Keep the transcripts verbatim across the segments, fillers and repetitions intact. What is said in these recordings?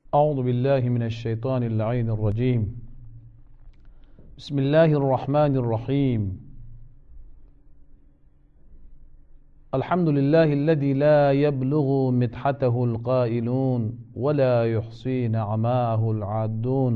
اعوذ باللہ من الشیطان اللعین الرجیم بسم اللہ الرحمن الرحیم الحمد للہ الذی لا يبلغ مدحته القائلون ولا يحصي نعماءه العادون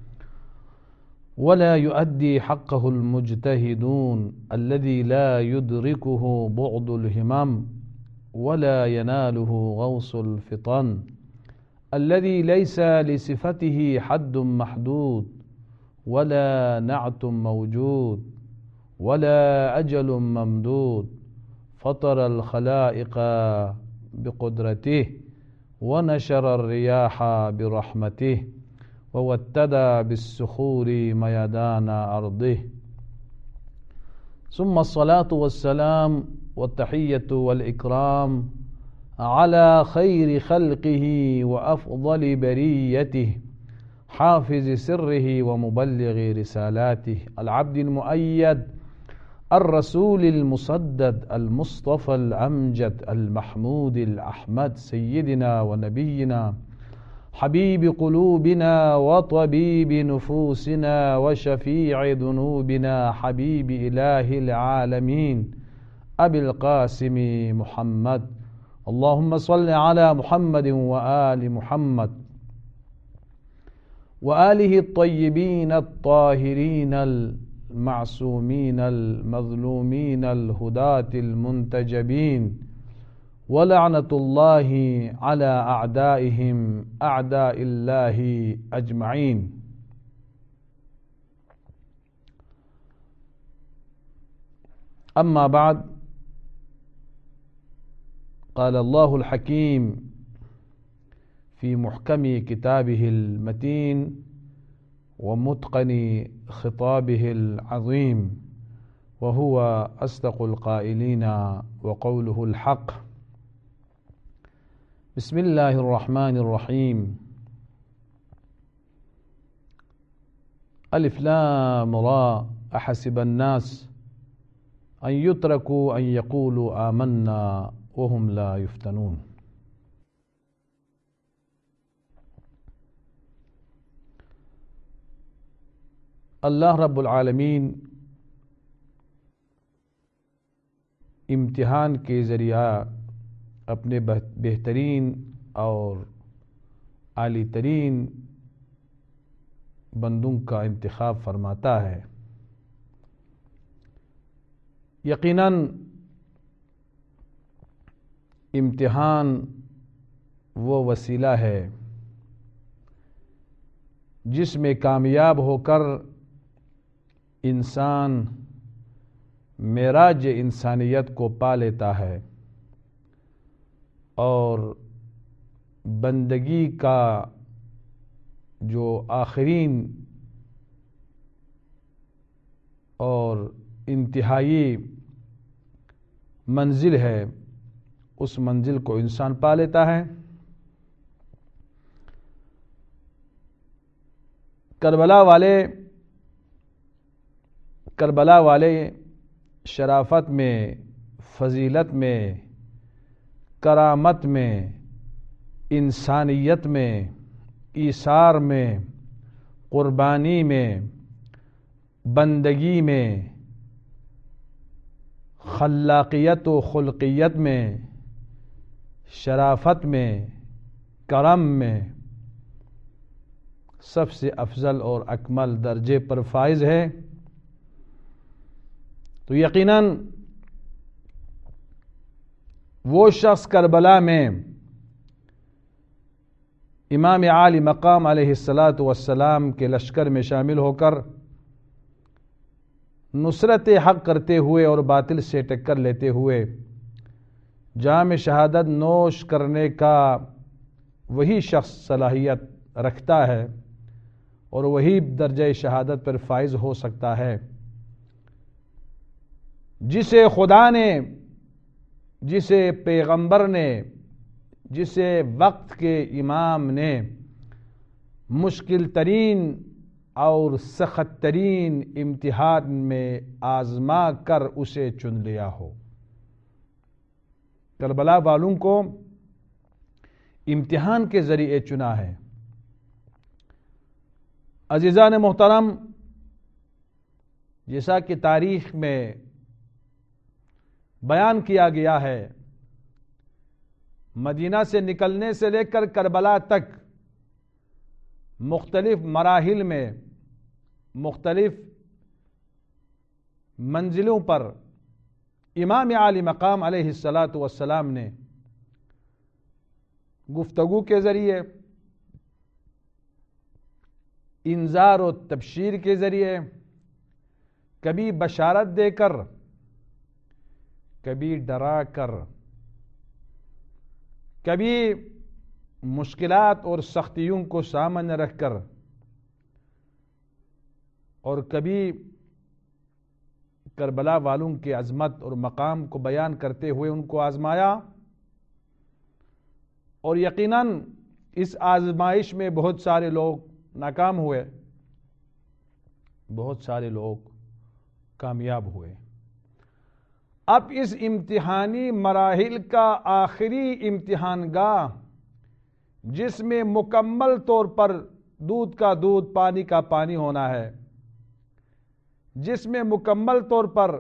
ولا يؤدي حقه المجتهدون الذي لا يدركه بعد الهمم ولا يناله غوص الفطن الذي ليس لصفته حد محدود ولا نعت موجود ولا أجل ممدود فطر الخلائق بقدرته ونشر الرياح برحمته ووتد بالسخور ميدان أرضه ثم الصلاة والسلام والتحية والإكرام على خير خلقه وأفضل بريته حافظ سره ومبلغ رسالاته العبد المؤيد الرسول المصدد المصطفى الأمجد المحمود الأحمد سيدنا ونبينا حبيب قلوبنا وطبيب نفوسنا وشفيع ذنوبنا حبيب إله العالمين أبي القاسم محمد اللهم صل على محمد وآل محمد وآله الطيبين الطاهرين المعصومين المظلومين الهداة المنتجبين ولعنة الله على أعدائهم أعداء الله أجمعين. أما بعد، قال الله الحكيم في محكم كتابه المتين ومتقن خطابه العظيم وهو أصدق القائلين وقوله الحق. بسم الله الرحمن الرحيم. ألف لام را أحسب الناس أن يتركوا أن يقولوا آمنا وهم لا يفتنون. اللہ رب العالمین امتحان کے ذریعہ اپنے بہترین اور عالی ترین بندوں کا انتخاب فرماتا ہے. یقیناً امتحان وہ وسیلہ ہے جس میں کامیاب ہو کر انسان معراج انسانیت کو پا لیتا ہے اور بندگی کا جو آخرین اور انتہائی منزل ہے اس منزل کو انسان پا لیتا ہے. کربلا والے کربلا والے شرافت میں، فضیلت میں، کرامت میں، انسانیت میں، ایثار میں، قربانی میں، بندگی میں، خلاقیت و خلقیت میں، شرافت میں، کرم میں سب سے افضل اور اکمل درجے پر فائز ہے. تو یقیناً وہ شخص کربلا میں امام عالی مقام علیہ الصلاۃ والسلام کے لشکر میں شامل ہو کر نصرت حق کرتے ہوئے اور باطل سے ٹکر لیتے ہوئے جام شہادت نوش کرنے کا وہی شخص صلاحیت رکھتا ہے اور وہی درجہ شہادت پر فائز ہو سکتا ہے جسے خدا نے، جسے پیغمبر نے، جسے وقت کے امام نے مشکل ترین اور سخت ترین امتحان میں آزما کر اسے چن لیا ہو. کربلا والوں کو امتحان کے ذریعے چنا ہے. عزیزان محترم، جیسا کہ تاریخ میں بیان کیا گیا ہے، مدینہ سے نکلنے سے لے کر کربلا تک مختلف مراحل میں مختلف منزلوں پر امام عالی مقام علیہ الصلاۃ والسلام نے گفتگو کے ذریعے، انذار و تبشیر کے ذریعے، کبھی بشارت دے کر، کبھی ڈرا کر، کبھی مشکلات اور سختیوں کو سامنے رکھ کر، اور کبھی کربلا والوں کی عظمت اور مقام کو بیان کرتے ہوئے ان کو آزمایا، اور یقیناً اس آزمائش میں بہت سارے لوگ ناکام ہوئے، بہت سارے لوگ کامیاب ہوئے۔ اب اس امتحانی مراحل کا آخری امتحان گاہ، جس میں مکمل طور پر دودھ کا دودھ، پانی کا پانی ہونا ہے، جس میں مکمل طور پر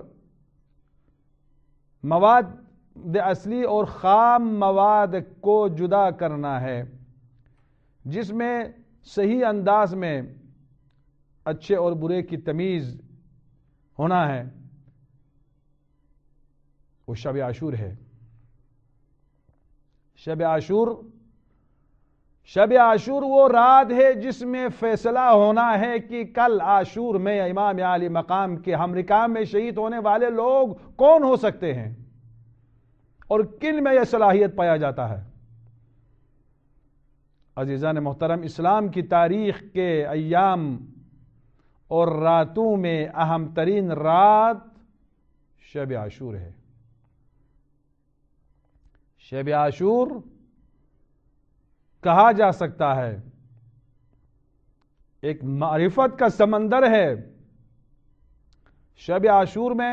مواد اصلی اور خام مواد کو جدا کرنا ہے، جس میں صحیح انداز میں اچھے اور برے کی تمیز ہونا ہے، وہ شب عاشور ہے۔ شب عاشور شب عاشور وہ رات ہے جس میں فیصلہ ہونا ہے کہ کل عاشور میں امام عالی مقام کے ہمرکام میں شہید ہونے والے لوگ کون ہو سکتے ہیں اور کن میں یہ صلاحیت پایا جاتا ہے۔ عزیزان محترم، اسلام کی تاریخ کے ایام اور راتوں میں اہم ترین رات شب عاشور ہے۔ شب عاشور کہا جا سکتا ہے ایک معرفت کا سمندر ہے۔ شب عاشور میں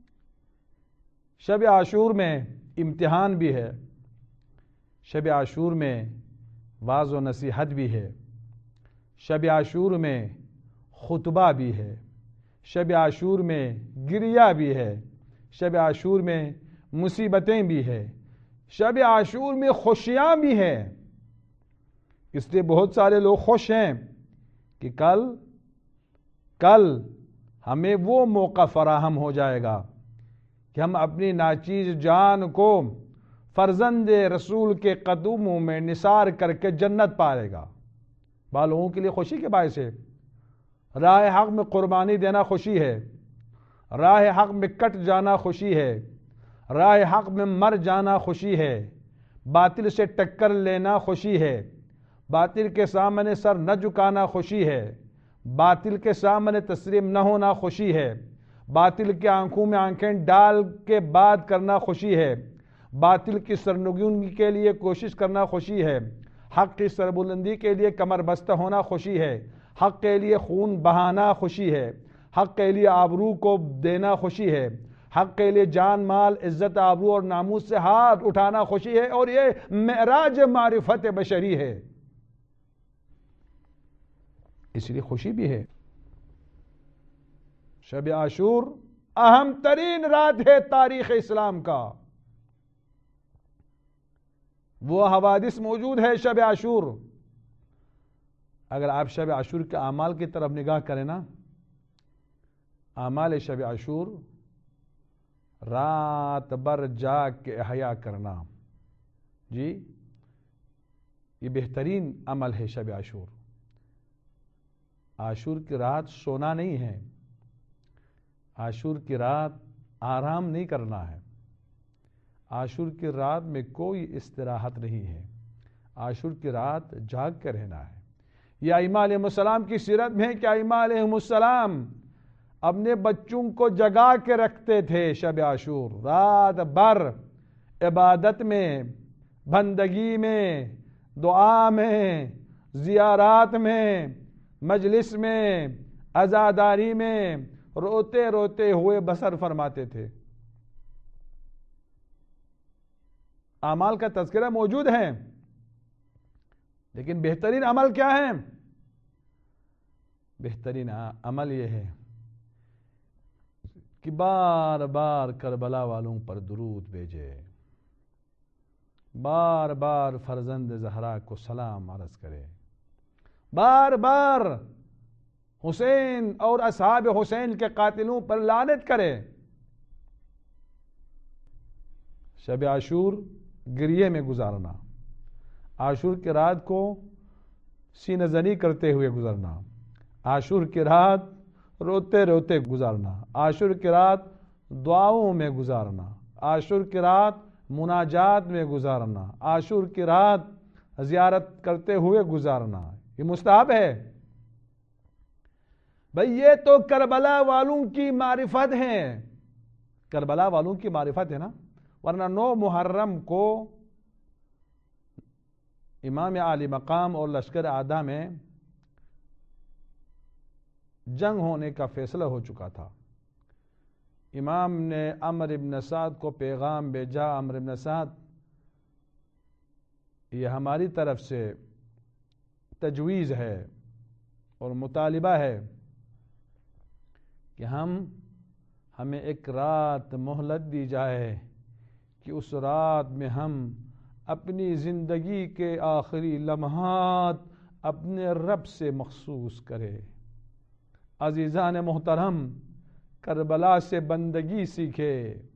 شب عاشور میں امتحان بھی ہے، شب عاشور میں واعظ و نصیحت بھی ہے، شب عاشور میں خطبہ بھی ہے، شب عاشور میں گریہ بھی ہے، شب عاشور میں مصیبتیں بھی ہے، شب عاشور میں خوشیاں بھی ہیں۔ اس لیے بہت سارے لوگ خوش ہیں کہ کل کل ہمیں وہ موقع فراہم ہو جائے گا کہ ہم اپنی ناچیز جان کو فرزند رسول کے قدموں میں نثار کر کے جنت پائے گا۔ بعض لوگوں کے لیے خوشی کے باعث ہے، راہ حق میں قربانی دینا خوشی ہے، راہ حق میں کٹ جانا خوشی ہے، راہ حق میں مر جانا خوشی ہے، باطل سے ٹکر لینا خوشی ہے، باطل کے سامنے سر نہ جھکانا خوشی ہے، باطل کے سامنے تسلیم نہ ہونا خوشی ہے، باطل کے آنکھوں میں آنکھیں ڈال کے بات کرنا خوشی ہے، باطل کی سرنگونی کے لیے کوشش کرنا خوشی ہے، حق کی سربلندی کے لیے کمر بستہ ہونا خوشی ہے، حق کے لیے خون بہانا خوشی ہے، حق کے لیے آبرو کو دینا خوشی ہے، حق کے لیے جان مال عزت آبرو اور ناموس سے ہاتھ اٹھانا خوشی ہے، اور یہ معراج معرفت بشری ہے، اس لیے خوشی بھی ہے۔ شب عاشور اہم ترین رات ہے تاریخ اسلام کا۔ وہ حوادث موجود ہے شب عاشور۔ اگر آپ شب عاشور کے اعمال کی طرف نگاہ کریں نا، اعمال شب عاشور رات بھر جاگ کے احیا کرنا، جی یہ بہترین عمل ہے شب عاشور۔ عاشور کی رات سونا نہیں ہے، عاشور کی رات آرام نہیں کرنا ہے، عاشور کی رات میں کوئی استراحت نہیں ہے، عاشور کی رات جاگ کے رہنا ہے۔ یہ ائمہ علیہ السلام کی سیرت میں ہے کہ ائمہ علیہ السلام اپنے بچوں کو جگا کے رکھتے تھے شب عاشور، رات بھر عبادت میں، بندگی میں، دعا میں، زیارات میں، مجلس میں، عزاداری میں روتے روتے ہوئے بسر فرماتے تھے۔ اعمال کا تذکرہ موجود ہے، لیکن بہترین عمل کیا ہے؟ بہترین عمل یہ ہے کہ بار بار کربلا والوں پر درود بھیجے، بار بار فرزند زہرا کو سلام عرض کرے، بار بار حسین اور اصحاب حسین کے قاتلوں پر لعنت کرے۔ شب عاشور گریے میں گزارنا، عاشور کی رات کو سینہ زنی کرتے ہوئے گزارنا، عاشور کی رات روتے روتے گزارنا، عاشور کی رات دعاؤں میں گزارنا، عاشور کی رات مناجات میں گزارنا، عاشور کی رات زیارت کرتے ہوئے گزارنا، یہ مستحب ہے۔ بھئی یہ تو کربلا والوں کی معرفت ہے، کربلا والوں کی معرفت ہے نا، ورنہ نو محرم کو امام عالی مقام اور لشکر اعداء میں جنگ ہونے کا فیصلہ ہو چکا تھا۔ امام نے عمرو بن سعد کو پیغام بھیجا، عمرو بن سعد یہ ہماری طرف سے تجویز ہے اور مطالبہ ہے کہ ہم ہمیں ایک رات مہلت دی جائے کہ اس رات میں ہم اپنی زندگی کے آخری لمحات اپنے رب سے مخصوص کرے۔ عزیزان محترم، کربلا سے بندگی سیکھے،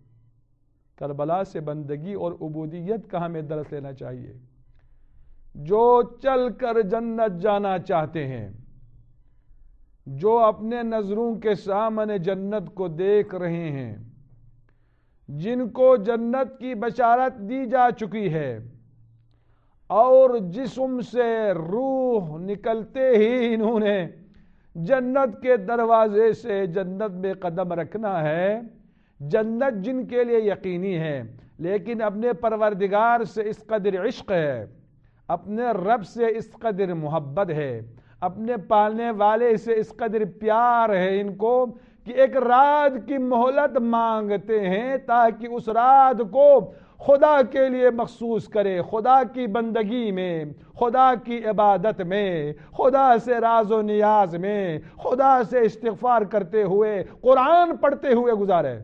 کربلا سے بندگی اور عبودیت کا ہمیں درس لینا چاہیے۔ جو چل کر جنت جانا چاہتے ہیں، جو اپنے نظروں کے سامنے جنت کو دیکھ رہے ہیں، جن کو جنت کی بشارت دی جا چکی ہے اور جسم سے روح نکلتے ہی انہوں نے جنت کے دروازے سے جنت میں قدم رکھنا ہے، جنت جن کے لیے یقینی ہے، لیکن اپنے پروردگار سے اس قدر عشق ہے، اپنے رب سے اس قدر محبت ہے، اپنے پالنے والے سے اس قدر پیار ہے ان کو کہ ایک رات کی مہلت مانگتے ہیں تاکہ اس رات کو خدا کے لیے مخصوص کرے، خدا کی بندگی میں، خدا کی عبادت میں، خدا سے راز و نیاز میں، خدا سے استغفار کرتے ہوئے، قرآن پڑھتے ہوئے گزارے۔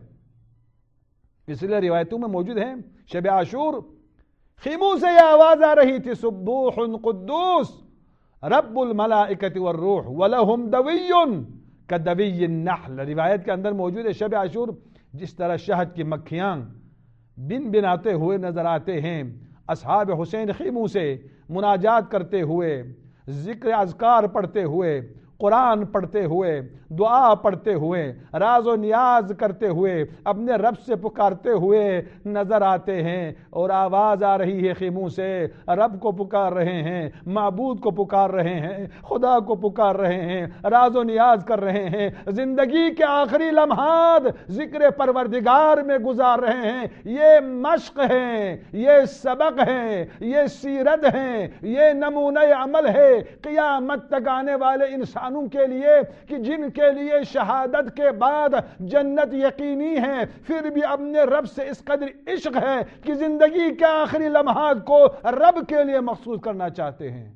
اس لیے روایتوں میں موجود ہیں شب عاشور خیموں سے یہ آواز آ رہی تھی، سبوح قدوس رب الملائکۃ والروح ولہم دوی کدوی النحل۔ روایت کے اندر موجود ہے شب عاشور جس طرح شہد کی مکھیاں بن بناتے ہوئے نظر آتے ہیں، اصحاب حسین خیموں سے مناجات کرتے ہوئے، ذکر اذکار پڑھتے ہوئے، قرآن پڑھتے ہوئے، دعا پڑھتے ہوئے، راز و نیاز کرتے ہوئے، اپنے رب سے پکارتے ہوئے نظر آتے ہیں، اور آواز آ رہی ہے خیموں سے، رب کو پکار رہے ہیں، معبود کو پکار رہے ہیں، خدا کو پکار رہے ہیں، راز و نیاز کر رہے ہیں، زندگی کے آخری لمحات ذکر پروردگار میں گزار رہے ہیں۔ یہ مشق ہے، یہ سبق ہے، یہ سیرت ہے، یہ نمونہ عمل ہے قیامت تک آنے والے انسان کے لیے کہ جن کے لیے شہادت کے بعد جنت یقینی ہے، پھر بھی اپنے رب سے اس قدر عشق ہے کہ زندگی کے آخری لمحات کو رب کے لیے مخصوص کرنا چاہتے ہیں۔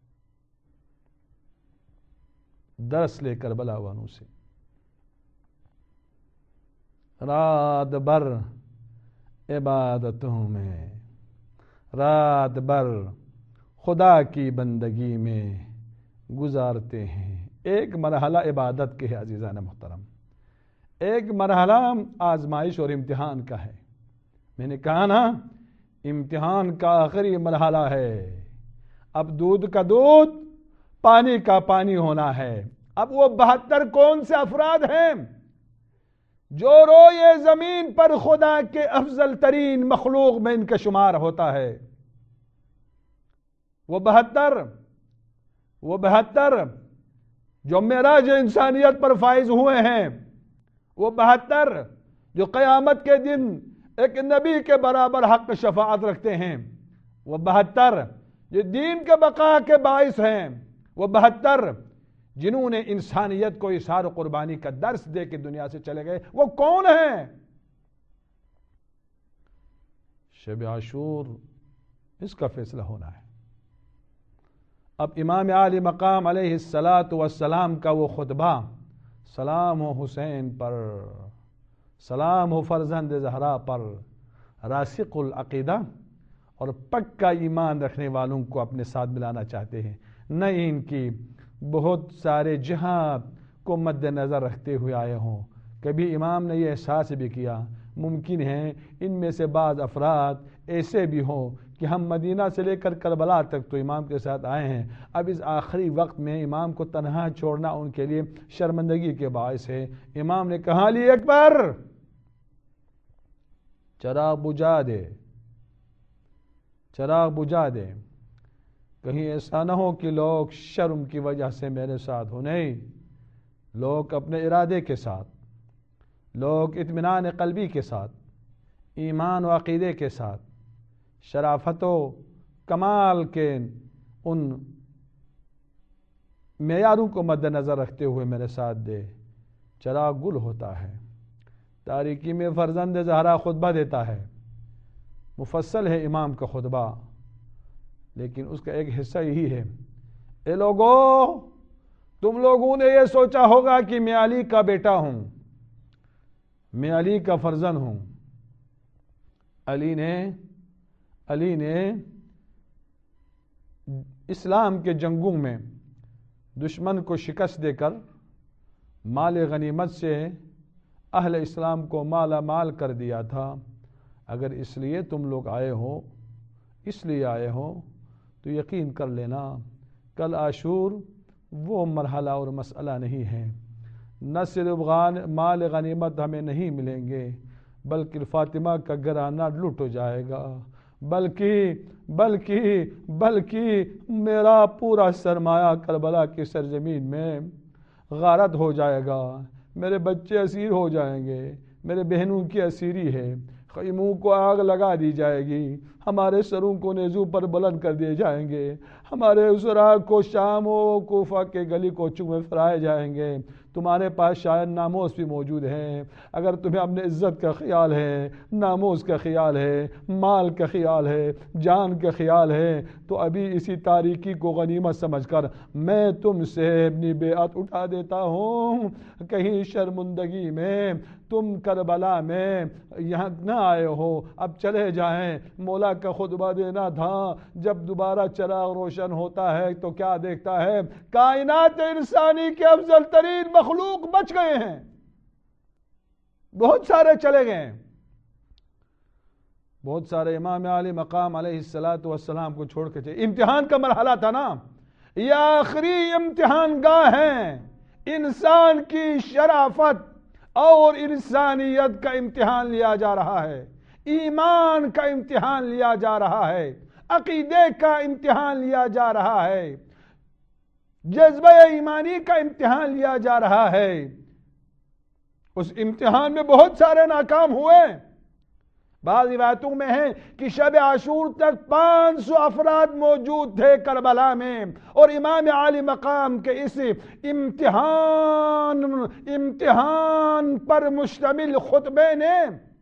درس لے کربلا والوں سے، رات بھر عبادتوں میں، رات بھر خدا کی بندگی میں گزارتے ہیں۔ ایک مرحلہ عبادت کے ہے عزیزان محترم، ایک مرحلہ آزمائش اور امتحان کا ہے۔ میں نے کہا نا امتحان کا آخری مرحلہ ہے، اب دودھ کا دودھ پانی کا پانی ہونا ہے۔ اب وہ بہتر کون سے افراد ہیں جو روئے زمین پر خدا کے افضل ترین مخلوق میں ان کا شمار ہوتا ہے؟ وہ بہتر وہ بہتر جو معراج انسانیت پر فائز ہوئے ہیں، وہ بہتر جو قیامت کے دن ایک نبی کے برابر حق شفاعت رکھتے ہیں، وہ بہتر جو دین کے بقا کے باعث ہیں، وہ بہتر جنہوں نے انسانیت کو اظہار و قربانی کا درس دے کے دنیا سے چلے گئے، وہ کون ہیں؟ شب عاشور اس کا فیصلہ ہونا ہے۔ اب امام عالی مقام علیہ الصلاۃ والسلام کا وہ خطبہ، سلام ہو حسین پر، سلام ہو فرزند زہرا پر، راسخ العقیدہ اور پکا ایمان رکھنے والوں کو اپنے ساتھ ملانا چاہتے ہیں، نہ ان کی بہت سارے جہاد کو مد نظر رکھتے ہوئے آئے ہوں۔ کبھی امام نے یہ احساس بھی کیا ممکن ہے ان میں سے بعض افراد ایسے بھی ہوں کہ ہم مدینہ سے لے کر کربلا تک تو امام کے ساتھ آئے ہیں، اب اس آخری وقت میں امام کو تنہا چھوڑنا ان کے لیے شرمندگی کے باعث ہے۔ امام نے کہا علی اکبر چراغ بجھا دے، چراغ بجھا دے، کہیں ایسا نہ ہو کہ لوگ شرم کی وجہ سے میرے ساتھ ہو، نہیں، لوگ اپنے ارادے کے ساتھ، لوگ اطمینان قلبی کے ساتھ، ایمان و عقیدے کے ساتھ، شرافت و کمال کے ان معیاروں کو مد نظر رکھتے ہوئے میرے ساتھ دے۔ چراغ گل ہوتا ہے، تاریکی میں فرزند زہرا خطبہ دیتا ہے، مفصل ہے امام کا خطبہ، لیکن اس کا ایک حصہ یہی ہے، اے لوگو تم لوگوں نے یہ سوچا ہوگا کہ میں علی کا بیٹا ہوں، میں علی کا فرزند ہوں۔ علی نے علی نے اسلام کے جنگوں میں دشمن کو شکست دے کر مال غنیمت سے اہل اسلام کو مالا مال کر دیا تھا۔ اگر اس لیے تم لوگ آئے ہو اس لیے آئے ہو تو یقین کر لینا کل عاشور وہ مرحلہ اور مسئلہ نہیں ہے، نہ صرف مال غنیمت ہمیں نہیں ملیں گے بلکہ فاطمہ کا گھرانہ لوٹ ہو جائے گا، بلکہ بلکہ بلکہ میرا پورا سرمایہ کربلا کی سرزمین میں غارت ہو جائے گا، میرے بچے اسیر ہو جائیں گے، میرے بہنوں کی اسیری ہے، خیموں کو آگ لگا دی جائے گی، ہمارے سروں کو نیزوں پر بلند کر دیے جائیں گے، ہمارے اسرا کو شام و کوفہ کے گلی کوچوں میں پھرائے جائیں گے۔ تمہارے پاس شاید ناموس بھی موجود ہیں، اگر تمہیں اپنے عزت کا خیال ہے، ناموس کا خیال ہے، مال کا خیال ہے، جان کا خیال ہے، تو ابھی اسی تاریکی کو غنیمت سمجھ کر میں تم سے اپنی بیعت اٹھا دیتا ہوں، کہیں شرمندگی میں تم کربلا میں یہاں نہ آئے ہو، اب چلے جائیں۔ مولا کا خطبہ دینا تھا، جب دوبارہ چراغ روشن ہوتا ہے تو کیا دیکھتا ہے؟ کائنات انسانی کے افضل ترین مخلوق بچ گئے ہیں، بہت سارے چلے گئے ہیں، بہت سارے امام علی مقام علیہ الصلاۃ والسلام کو چھوڑ کے چلے۔ امتحان کا مرحلہ تھا نا، یہ آخری امتحان گاہ ہے، انسان کی شرافت اور انسانیت کا امتحان لیا جا رہا ہے، ایمان کا امتحان لیا جا رہا ہے، عقیدے کا امتحان لیا جا رہا ہے، جذبہ ایمانی کا امتحان لیا جا رہا ہے۔ اس امتحان میں بہت سارے ناکام ہوئے، بعض روایتوں میں ہے کہ شب عاشور تک پانچ سو افراد موجود تھے کربلا میں، اور امام عالی مقام کے اس امتحان امتحان پر مشتمل خطبے نے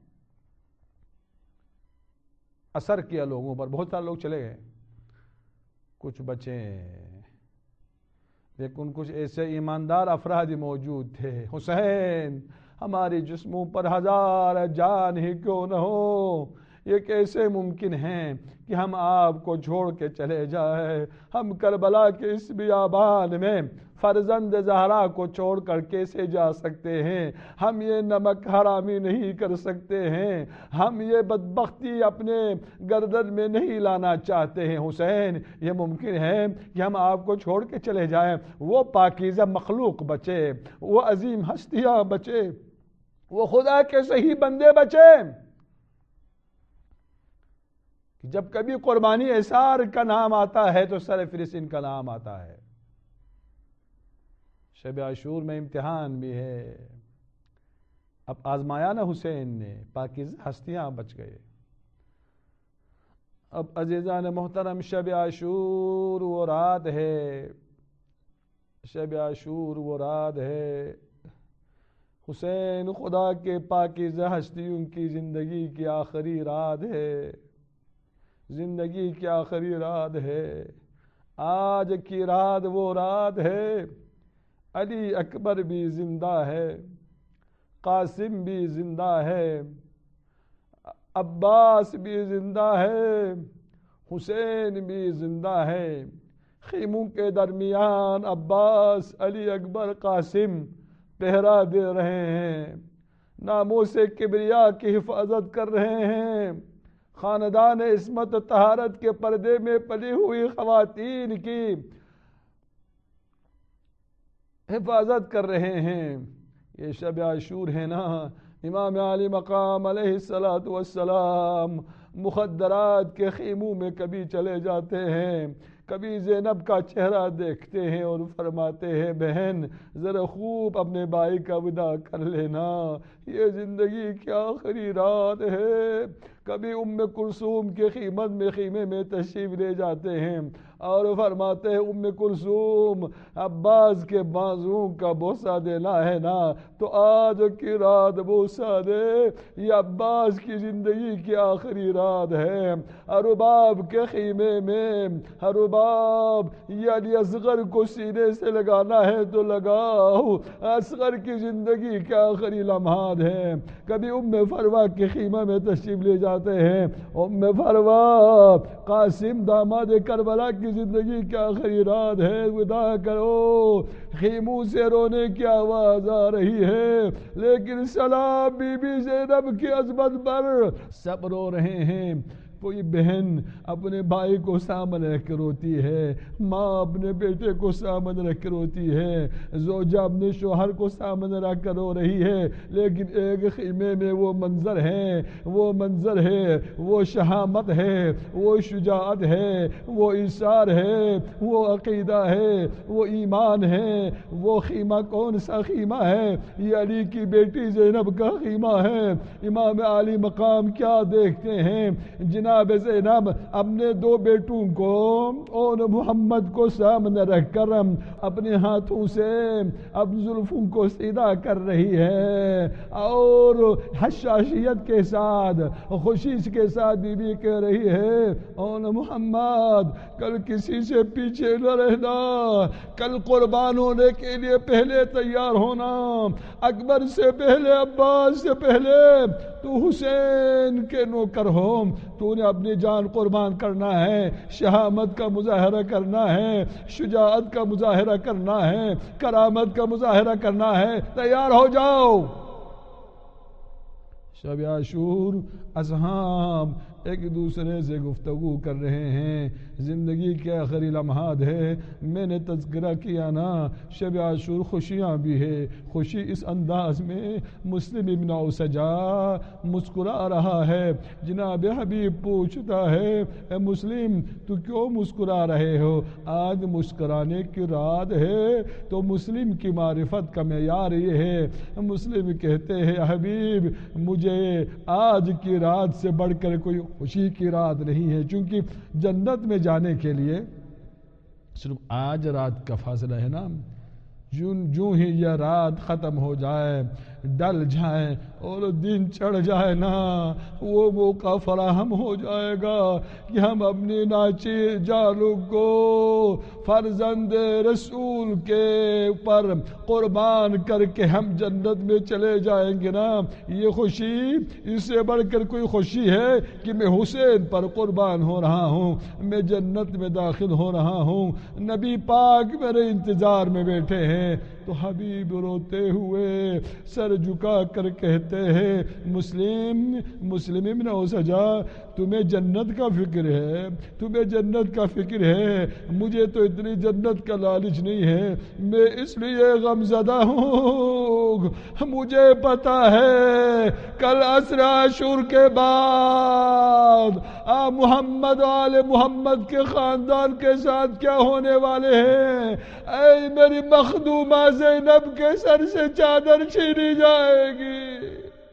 اثر کیا لوگوں پر، بہت سارے لوگ چلے گئے، کچھ بچے، لیکن کچھ ایسے ایماندار افراد موجود تھے۔ حسین ہمارے جسموں پر ہزار جان ہی کیوں نہ ہو، یہ کیسے ممکن ہے کہ ہم آپ کو چھوڑ کے چلے جائیں؟ ہم کربلا کے اس بیابان میں فرزند زہرا کو چھوڑ کر کیسے جا سکتے ہیں؟ ہم یہ نمک حرامی نہیں کر سکتے ہیں، ہم یہ بدبختی اپنے گردن میں نہیں لانا چاہتے ہیں۔ حسین یہ ممکن ہے کہ ہم آپ کو چھوڑ کے چلے جائیں؟ وہ پاکیزہ مخلوق بچے، وہ عظیم ہستیاں بچے، وہ خدا کے صحیح بندے بچے، جب کبھی قربانی اثار کا نام آتا ہے تو سر فلسطین کا نام آتا ہے۔ شب عاشور میں امتحان بھی ہے، اب آزمایا نا حسین نے، پاکیزہ ہستیاں بچ گئے۔ اب عزیزان محترم، شب عاشور وہ رات ہے، شب عاشور وہ رات ہے، حسین خدا کے پاکیزہ ہستیوں کی زندگی کی آخری رات ہے، زندگی کی آخری رات ہے۔ آج کی رات وہ رات ہے، علی اکبر بھی زندہ ہے، قاسم بھی زندہ ہے، عباس بھی زندہ ہے، حسین بھی زندہ ہے۔ خیموں کے درمیان عباس، علی اکبر، قاسم پہرا دے رہے ہیں، ناموس کبریا کی حفاظت کر رہے ہیں، خاندان عصمت و طہارت کے پردے میں پلی ہوئی خواتین کی حفاظت کر رہے ہیں۔ یہ شب عاشور ہے نا، امام علی مقام علیہ الصلوۃ والسلام مخدرات کے خیموں میں کبھی چلے جاتے ہیں، کبھی زینب کا چہرہ دیکھتے ہیں اور فرماتے ہیں بہن ذرا خوب اپنے بھائی کا وداع کر لینا، یہ زندگی کی آخری رات ہے۔ کبھی ام کلثوم کے خیمت میں خیمے میں تشریف لے جاتے ہیں اور فرماتے ہیں ام کلثوم عباس کے بازو کا بوسہ دینا ہے نا تو آج کی رات بوسہ دے، یہ عباس کی زندگی کی آخری رات ہے۔ ارباب کے خیمے میں ارباب یہ علی اصغر کو سینے سے لگانا ہے تو لگاؤ، اصغر کی زندگی کے آخری لمحات ہیں۔ کبھی ام فروا کے خیمہ میں تشریف لے جاتے ہیں، ام فروا قاسم داماد کربلا کی زندگی کی آخری رات ہے، وداع کرو۔ خیموں سے رونے کی آواز آ رہی ہے لیکن سلام بی بی زینب کی عظمت پر سب رو رہے ہیں۔ کوئی بہن اپنے بھائی کو سامنے رکھ کے روتی ہے، ماں اپنے بیٹے کو سامنے رکھ کے روتی ہے، زوجہ اپنے شوہر کو سامنے رکھ کر رو رہی ہے، لیکن ایک خیمے میں وہ منظر ہے، وہ منظر ہے، وہ شہامت ہے، وہ شجاعت ہے، وہ ایثار ہے، وہ عقیدہ ہے، وہ ایمان ہے۔ وہ خیمہ کون سا خیمہ ہے؟ یہ علی کی بیٹی زینب کا خیمہ ہے۔ امام علی مقام کیا دیکھتے ہیں؟ جناب زینب اپنے دو بیٹوں کو اور محمد کو سامنے رکھ کر اپنے ہاتھوں سے اپنی زلفوں کو سیدھا کر رہی ہے اور حشاشیت کے ساتھ خوشی کے ساتھ بی بی کہہ رہی ہے اور محمد کل کسی سے پیچھے نہ رہنا، کل قربان ہونے کے لیے پہلے تیار ہونا، اکبر سے پہلے عباس سے پہلے تو حسین کے نوکر ہو، تو نے اپنی جان قربان کرنا ہے، شہامت کا مظاہرہ کرنا ہے، شجاعت کا مظاہرہ کرنا ہے، کرامت کا مظاہرہ کرنا ہے، تیار ہو جاؤ۔ شب عاشور اصحاب ایک دوسرے سے گفتگو کر رہے ہیں، زندگی کے آخری لمحات ہے۔ میں نے تذکرہ کیا نا شب عاشور خوشیاں بھی ہے، خوشی اس انداز میں مسلم ابن اوسجا مسکرا رہا ہے۔ جناب حبیب پوچھتا ہے اے مسلم تو کیوں مسکرا رہے ہو؟ آج مسکرانے کی رات ہے۔ تو مسلم کی معرفت کا معیار یہ ہے، مسلم کہتے ہیں حبیب مجھے آج کی رات سے بڑھ کر کوئی خوشی کی رات نہیں ہے، چونکہ جنت میں جانے کے لیے صرف آج رات کا فاصلہ ہے نا، جو ہی یہ رات ختم ہو جائے، ڈل جائے اور دن چڑھ جائے نا، وہ موقع فراہم ہو جائے گا کہ ہم اپنی ناچیر جانوں کو فرزند رسول کے پر قربان کر کے ہم جنت میں چلے جائیں گے نا۔ یہ خوشی اس سے بڑھ کر کوئی خوشی ہے کہ میں حسین پر قربان ہو رہا ہوں، میں جنت میں داخل ہو رہا ہوں، نبی پاک میرے انتظار میں بیٹھے ہیں۔ تو حبیب روتے ہوئے سر جھکا کر کہتے ہیں مسلم مسلم ابن اوسجا تمہیں جنت کا فکر ہے، تمہیں جنت کا فکر ہے، مجھے تو اتنی جنت کا لالچ نہیں ہے، میں اس لیے غم زدہ ہوں، مجھے پتا ہے کل عصر عاشور کے بعد آ محمد آل محمد کے خاندان کے ساتھ کیا ہونے والے ہیں۔ اے میری مخدومہ زینب کے سر سے چادر چھینی جائے گی،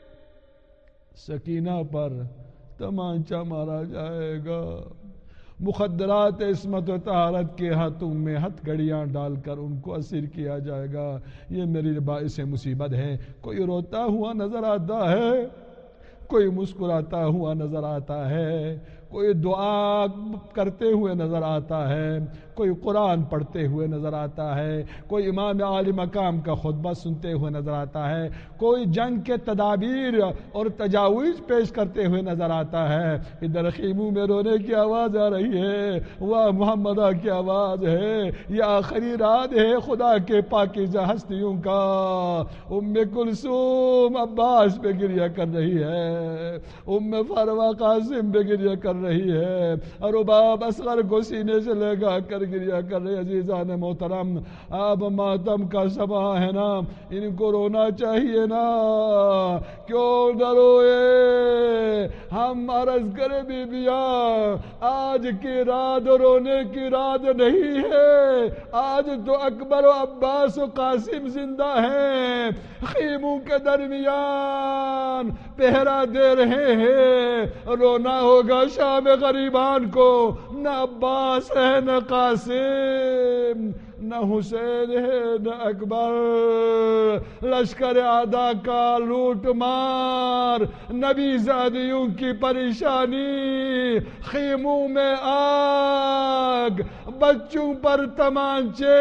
سکینہ پر تمانچہ مارا جائے گا، مخدرات عصمت و طہارت کے ہاتھوں میں ہتھ گھڑیاں ڈال کر ان کو اسیر کیا جائے گا۔ یہ میری باعث مصیبت ہے۔ کوئی روتا ہوا نظر آتا ہے، کوئی مسکراتا ہوا نظر آتا ہے، کوئی دعا کرتے ہوئے نظر آتا ہے، کوئی قرآن پڑھتے ہوئے نظر آتا ہے، کوئی امام عالی مقام کا خطبہ سنتے ہوئے نظر آتا ہے، کوئی جنگ کے تدابیر اور تجاویز پیش کرتے ہوئے نظر آتا ہے۔ ادھر خیموں میں رونے کی آواز آ رہی ہے، وہ محمدہ کی آواز ہے، یہ آخری رات ہے خدا کے پاکیزہ ہستیوں کا۔ ام کلثوم عباس پہ گریہ کر رہی ہے، ام فاروق قاسم پہ گریہ کر رہی ہے، اور رباب اصغر کو سینے سے لگا کر گریہ کر رہے۔ عزیزان محترم، اب ماتم کا سما ہے نا، ان کو رونا چاہیے نا، کیوں نہ روئے؟ ہم عرض کرے بی بیاں، آج کی رات رونے کی رات نہیں ہے، آج تو اکبر و عباس و قاسم زندہ ہیں، خیموں کے درمیان پہرا دے رہے ہیں۔ رونا ہوگا شام غریبان کو، نہ عباس ہے نہ قاسم، نہ حسین ہے نہ اکبر، لشکر اعداء کا لوٹ مار، نبی زادیوں کی پریشانی، خیموں میں آگ، بچوں پر تمانچے،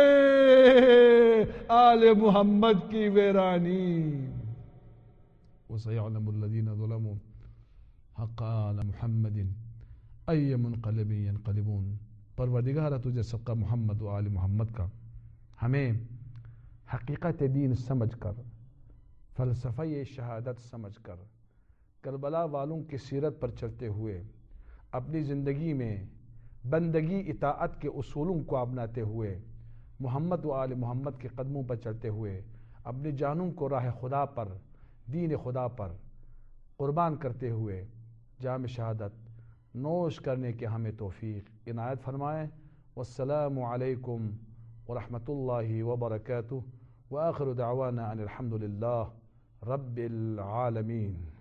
آل محمد کی ویرانی۔ وَسَيَعْلَمُ الَّذِينَ ظَلَمُوا حَقَّ عَلَى مُحَمَّدٍ أَيَّ مُنْقَلِبٍ يَنْقَلِبُونَ۔ پروردگارہ تجھے صدقہ محمد و آل محمد کا ہمیں حقیقت دین سمجھ کر، فلسفہ شہادت سمجھ کر، کربلا والوں کی سیرت پر چلتے ہوئے اپنی زندگی میں بندگی اطاعت کے اصولوں کو اپناتے ہوئے، محمد و آل محمد کے قدموں پر چلتے ہوئے اپنی جانوں کو راہ خدا پر، دین خدا پر قربان کرتے ہوئے جام شہادت نوش کرنے کے ہمیں توفیق عنایت فرمائیں۔ والسلام علیکم ورحمۃ اللہ وبرکاتہ، وآخر دعوانا ان الحمد للہ رب العالمین۔